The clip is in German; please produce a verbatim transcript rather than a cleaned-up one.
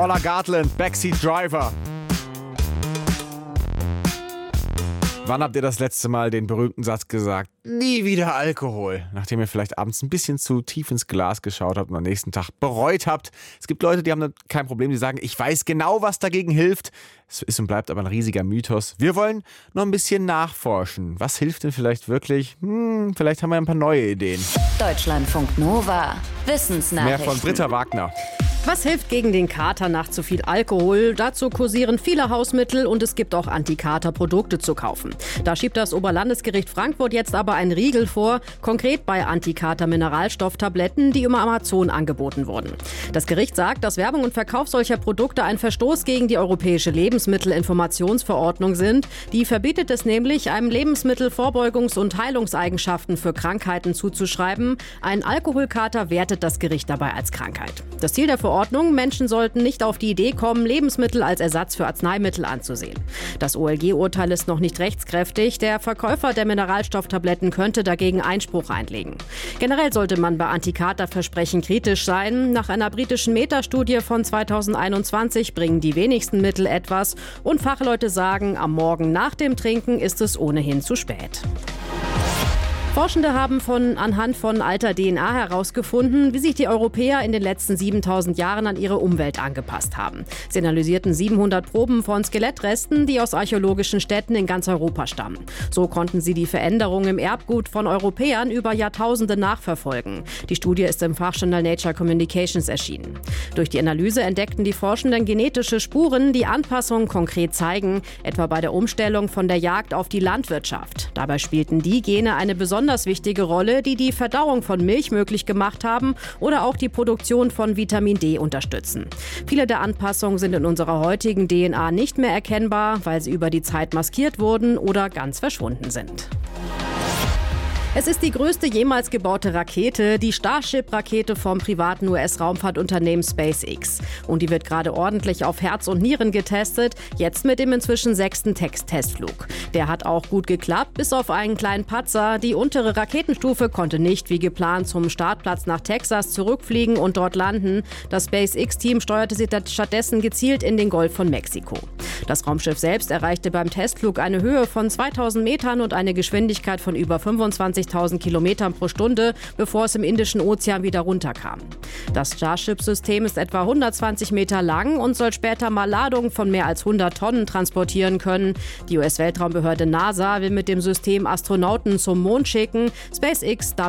Paula Gartland, Backseat Driver. Wann habt ihr das letzte Mal den berühmten Satz gesagt, nie wieder Alkohol? Nachdem ihr vielleicht abends ein bisschen zu tief ins Glas geschaut habt und am nächsten Tag bereut habt. Es gibt Leute, die haben kein Problem, die sagen, ich weiß genau, was dagegen hilft. Es ist und bleibt aber ein riesiger Mythos. Wir wollen noch ein bisschen nachforschen. Was hilft denn vielleicht wirklich? Hm, vielleicht haben wir ein paar neue Ideen. Deutschlandfunk Nova. Wissensnachrichten. Mehr von Britta Wagner. Was hilft gegen den Kater nach zu viel Alkohol? Dazu kursieren viele Hausmittel und es gibt auch Antikater-Produkte zu kaufen. Da schiebt das Oberlandesgericht Frankfurt jetzt aber einen Riegel vor, konkret bei Antikater-Mineralstofftabletten, die über Amazon angeboten wurden. Das Gericht sagt, dass Werbung und Verkauf solcher Produkte ein Verstoß gegen die Europäische Lebensmittelinformationsverordnung sind. Die verbietet es nämlich, einem Lebensmittel Vorbeugungs- und Heilungseigenschaften für Krankheiten zuzuschreiben. Ein Alkoholkater wertet das Gericht dabei als Krankheit. Das Ziel der Verordnung: Menschen sollten nicht auf die Idee kommen, Lebensmittel als Ersatz für Arzneimittel anzusehen. Das O L G-Urteil ist noch nicht rechtskräftig. Der Verkäufer der Mineralstofftabletten könnte dagegen Einspruch einlegen. Generell sollte man bei Antikaterversprechen kritisch sein. Nach einer britischen Metastudie von zweitausendeinundzwanzig bringen die wenigsten Mittel etwas. Und Fachleute sagen, am Morgen nach dem Trinken ist es ohnehin zu spät. Forschende haben von, anhand von alter D N A herausgefunden, wie sich die Europäer in den letzten siebentausend Jahren an ihre Umwelt angepasst haben. Sie analysierten siebenhundert Proben von Skelettresten, die aus archäologischen Städten in ganz Europa stammen. So konnten sie die Veränderungen im Erbgut von Europäern über Jahrtausende nachverfolgen. Die Studie ist im Fachjournal Nature Communications erschienen. Durch die Analyse entdeckten die Forschenden genetische Spuren, die Anpassungen konkret zeigen, etwa bei der Umstellung von der Jagd auf die Landwirtschaft. Dabei spielten die Gene eine besondere Besonders wichtige Rolle, die die Verdauung von Milch möglich gemacht haben oder auch die Produktion von Vitamin D unterstützen. Viele der Anpassungen sind in unserer heutigen D N A nicht mehr erkennbar, weil sie über die Zeit maskiert wurden oder ganz verschwunden sind. Es ist die größte jemals gebaute Rakete, die Starship-Rakete vom privaten U S-Raumfahrtunternehmen SpaceX. Und die wird gerade ordentlich auf Herz und Nieren getestet, jetzt mit dem inzwischen sechsten Testflug. Der hat auch gut geklappt, bis auf einen kleinen Patzer. Die untere Raketenstufe konnte nicht wie geplant zum Startplatz nach Texas zurückfliegen und dort landen. Das SpaceX-Team steuerte sie stattdessen gezielt in den Golf von Mexiko. Das Raumschiff selbst erreichte beim Testflug eine Höhe von zweitausend Metern und eine Geschwindigkeit von über fünfundzwanzigtausend Kilometern pro Stunde, bevor es im Indischen Ozean wieder runterkam. Das Starship-System ist etwa hundertzwanzig Meter lang und soll später mal Ladungen von mehr als hundert Tonnen transportieren können. Die U S-Weltraumbehörde NASA will mit dem System Astronauten zum Mond schicken. SpaceX darf